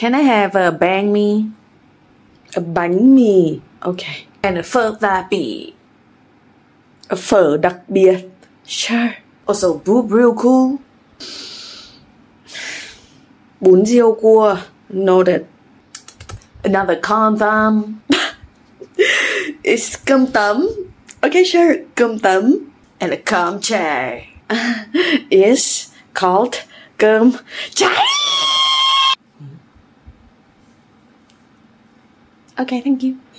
Can I have a banh mi? A bánh mì. Okay. And a phở gia vị. A phở đặc biệt. Sure. Also boob real cool. Bún riêu cua. Noted. Another confirm. It's cơm tấm. Okay, sure. Cơm tấm. And a com chai. Is called cơm cháy. Okay, thank you.